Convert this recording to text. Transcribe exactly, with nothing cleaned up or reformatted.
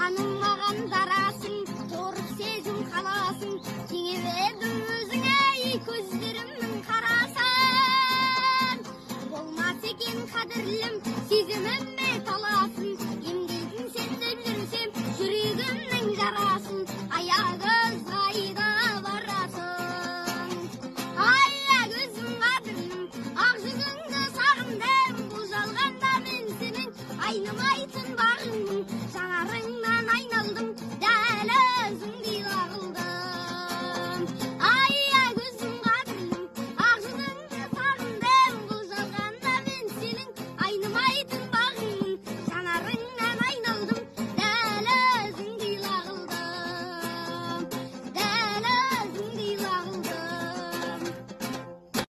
жаным маған дарасың, жорық сезім қаласың, теңе бердім өзіңе көздерімнің қарасын. Болмас екен қадірлім